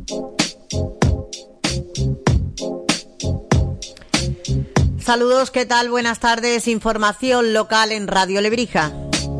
Saludos, ¿qué tal? Buenas tardes. Información local en Radio Lebrija.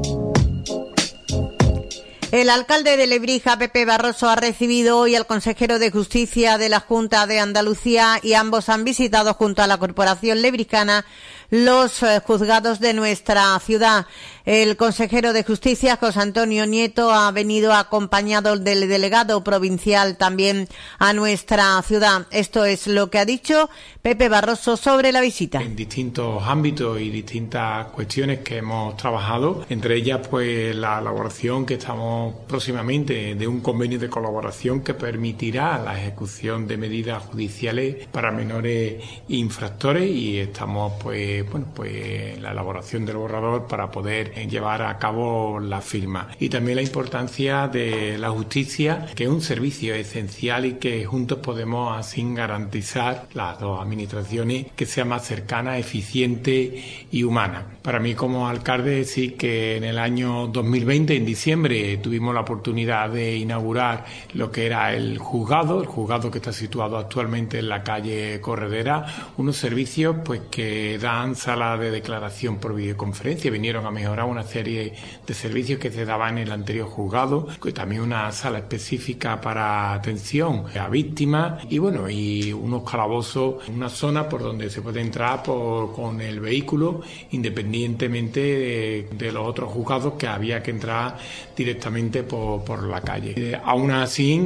El alcalde de Lebrija, Pepe Barroso, ha recibido hoy al consejero de Justicia de la Junta de Andalucía y ambos han visitado junto a la Corporación Lebrijana los juzgados de nuestra ciudad. El consejero de Justicia, José Antonio Nieto, ha venido acompañado del delegado provincial también a nuestra ciudad. Esto es lo que ha dicho Pepe Barroso sobre la visita. En distintos ámbitos y distintas cuestiones que hemos trabajado, entre ellas pues la elaboración que estamos próximamente de un convenio de colaboración que permitirá la ejecución de medidas judiciales para menores infractores, y estamos en la elaboración del borrador para poder llevar a cabo la firma. Y también la importancia de la justicia, que es un servicio esencial y que juntos podemos así garantizar, las dos administraciones, que sea más cercana, eficiente y humana. Para mí como alcalde, sí que en el año 2020, en diciembre, tuvimos la oportunidad de inaugurar lo que era el juzgado que está situado actualmente en la calle Corredera, unos servicios pues que dan sala de declaración por videoconferencia. Vinieron a mejorar una serie de servicios que se daban en el anterior juzgado, que también una sala específica para atención a víctimas y unos calabozos, una zona por donde se puede entrar con el vehículo independientemente de los otros juzgados, que había que entrar directamente por la calle. Aún así,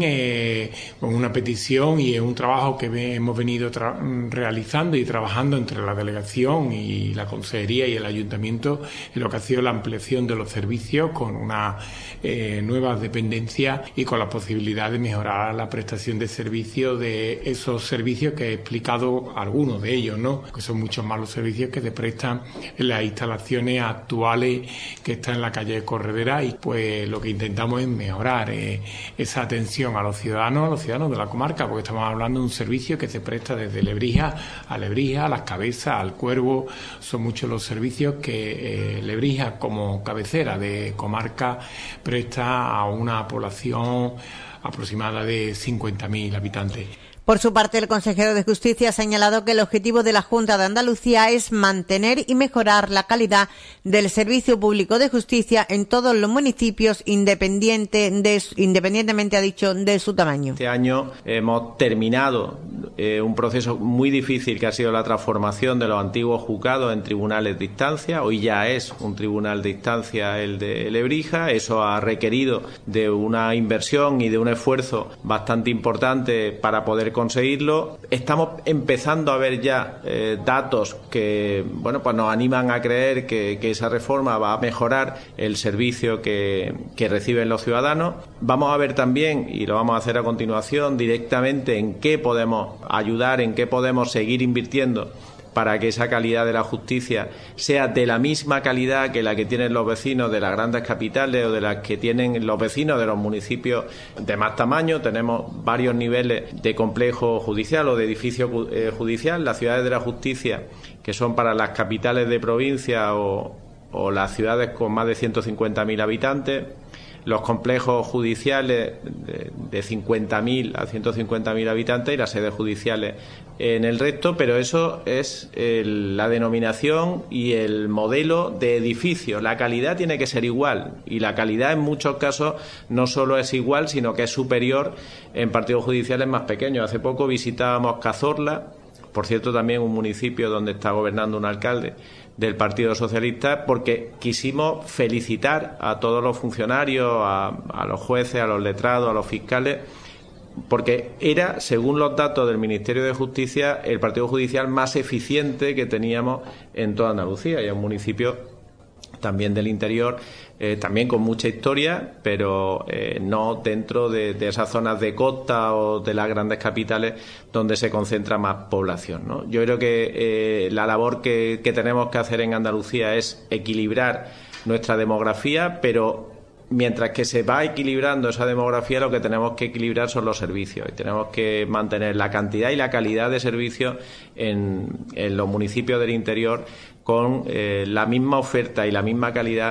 con una petición y un trabajo que hemos venido realizando y trabajando entre la delegación y la consejería y el ayuntamiento, en lo que ha sido la ampliación de los servicios con una nueva dependencia y con la posibilidad de mejorar la prestación de servicios de esos servicios que he explicado, algunos de ellos, ¿no? Que son muchos más los servicios que se prestan en las instalaciones actuales que están en la calle Corredera, y pues lo que intentamos es mejorar esa atención a los ciudadanos de la comarca, porque estamos hablando de un servicio que se presta desde Lebrija, a Las Cabezas, al Cuervo. Son muchos los servicios que Lebrija, como cabecera de comarca, presta a una población aproximada de 50.000 habitantes. Por su parte, el consejero de Justicia ha señalado que el objetivo de la Junta de Andalucía es mantener y mejorar la calidad del servicio público de justicia en todos los municipios, independientemente, ha dicho, de su tamaño. Este año hemos terminado un proceso muy difícil que ha sido la transformación de los antiguos juzgados en tribunales de instancia. Hoy ya es un tribunal de instancia el de Lebrija. Eso ha requerido de una inversión y de un esfuerzo bastante importante para poder conseguirlo. Estamos empezando a ver ya datos que nos animan a creer que esa reforma va a mejorar el servicio que reciben los ciudadanos. Vamos a ver también, y lo vamos a hacer a continuación, directamente en qué podemos ayudar, en qué podemos seguir invirtiendo para que esa calidad de la justicia sea de la misma calidad que la que tienen los vecinos de las grandes capitales o de las que tienen los vecinos de los municipios de más tamaño. Tenemos varios niveles de complejo judicial o de edificio judicial. Las ciudades de la justicia, que son para las capitales de provincia o las ciudades con más de 150.000 habitantes, los complejos judiciales de 50.000 a 150.000 habitantes y las sedes judiciales en el resto, pero eso es la denominación y el modelo de edificio. La calidad tiene que ser igual, y la calidad en muchos casos no solo es igual, sino que es superior en partidos judiciales más pequeños. Hace poco visitábamos Cazorla, por cierto también un municipio donde está gobernando un alcalde del Partido Socialista, porque quisimos felicitar a todos los funcionarios, a los jueces, a los letrados, a los fiscales, porque era, según los datos del Ministerio de Justicia, el partido judicial más eficiente que teníamos en toda Andalucía, y es un municipio también del interior, también con mucha historia, pero no dentro de esas zonas de costa o de las grandes capitales donde se concentra más población, ¿no? Yo creo que la labor que tenemos que hacer en Andalucía es equilibrar nuestra demografía, pero mientras que se va equilibrando esa demografía, lo que tenemos que equilibrar son los servicios, y tenemos que mantener la cantidad y la calidad de servicios en los municipios del interior con la misma oferta y la misma calidad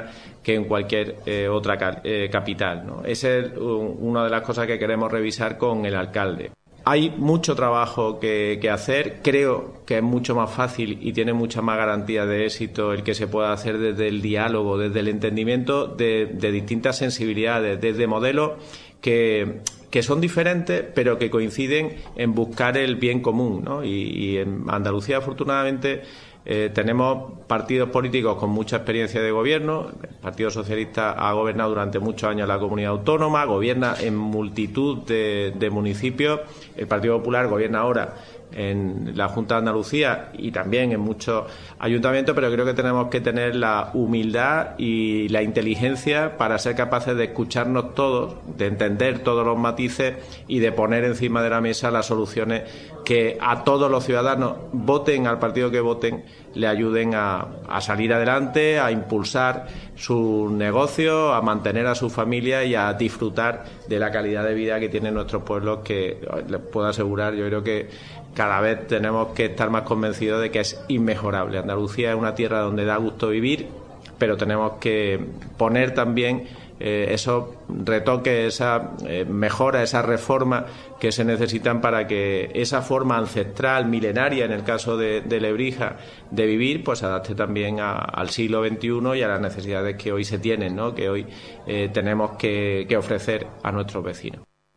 que en cualquier otra capital, ¿no? Esa es una de las cosas que queremos revisar con el alcalde. Hay mucho trabajo que hacer. Creo que es mucho más fácil y tiene mucha más garantía de éxito el que se pueda hacer desde el diálogo, desde el entendimiento de distintas sensibilidades, desde modelos que son diferentes, pero que coinciden en buscar el bien común, ¿no? Y en Andalucía, afortunadamente, tenemos partidos políticos con mucha experiencia de gobierno. El Partido Socialista ha gobernado durante muchos años la comunidad autónoma, gobierna en multitud de municipios. El Partido Popular gobierna ahora en la Junta de Andalucía y también en muchos ayuntamientos, pero creo que tenemos que tener la humildad y la inteligencia para ser capaces de escucharnos todos, de entender todos los matices y de poner encima de la mesa las soluciones que a todos los ciudadanos, voten al partido que voten, le ayuden a salir adelante, a impulsar su negocio, a mantener a su familia y a disfrutar de la calidad de vida que tienen nuestros pueblos, que les puedo asegurar, yo creo que cada vez tenemos que estar más convencidos de que es inmejorable. Andalucía es una tierra donde da gusto vivir, pero tenemos que poner también esos retoques, esa mejora, esa reforma que se necesitan para que esa forma ancestral, milenaria, en el caso de Lebrija, de vivir, pues se adapte también al siglo XXI y a las necesidades que hoy se tienen, ¿no? Que hoy tenemos que ofrecer a nuestros vecinos.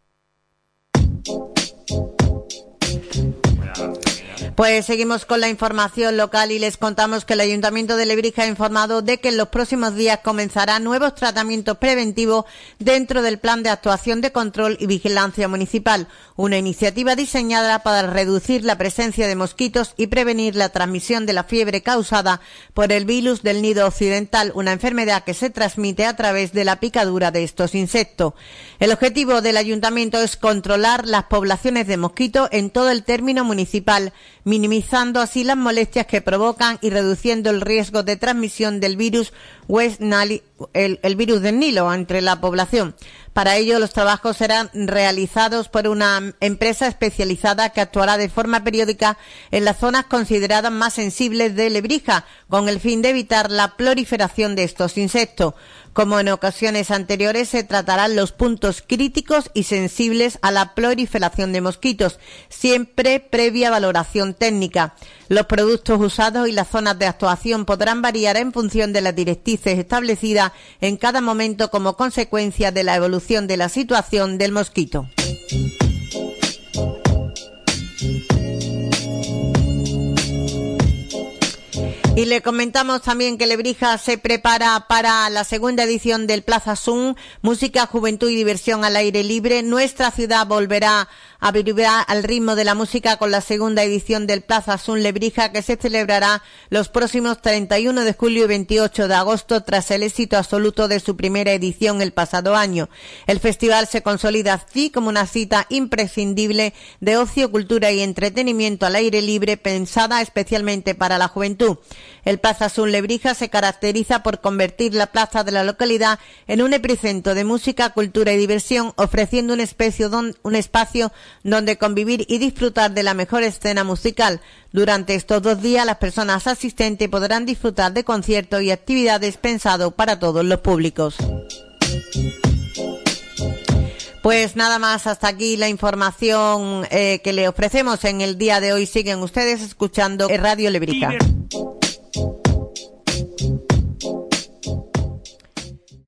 Pues seguimos con la información local y les contamos que el Ayuntamiento de Lebrija ha informado de que en los próximos días comenzará nuevos tratamientos preventivos dentro del Plan de Actuación de Control y Vigilancia Municipal, una iniciativa diseñada para reducir la presencia de mosquitos y prevenir la transmisión de la fiebre causada por el virus del nido occidental, una enfermedad que se transmite a través de la picadura de estos insectos. El objetivo del Ayuntamiento es controlar las poblaciones de mosquitos en todo el término municipal, minimizando así las molestias que provocan y reduciendo el riesgo de transmisión del virus el virus del Nilo entre la población. Para ello, los trabajos serán realizados por una empresa especializada que actuará de forma periódica en las zonas consideradas más sensibles de Lebrija, con el fin de evitar la proliferación de estos insectos. Como en ocasiones anteriores, se tratarán los puntos críticos y sensibles a la proliferación de mosquitos, siempre previa valoración técnica. Los productos usados y las zonas de actuación podrán variar en función de las directrices establecidas en cada momento como consecuencia de la evolución de la situación del mosquito. Y le comentamos también que Lebrija se prepara para la segunda edición del Plaza Sun, música, juventud y diversión al aire libre. Nuestra ciudad volverá a vibrar al ritmo de la música con la segunda edición del Plaza Sun Lebrija, que se celebrará los próximos 31 de julio y 28 de agosto tras el éxito absoluto de su primera edición el pasado año. El festival se consolida así como una cita imprescindible de ocio, cultura y entretenimiento al aire libre pensada especialmente para la juventud. El Plaza Sun Lebrija se caracteriza por convertir la plaza de la localidad en un epicentro de música, cultura y diversión, ofreciendo un espacio donde convivir y disfrutar de la mejor escena musical. Durante estos 2 días, las personas asistentes podrán disfrutar de conciertos y actividades pensados para todos los públicos. Pues nada más, hasta aquí la información que le ofrecemos en el día de hoy. Siguen ustedes escuchando Radio Lebrija.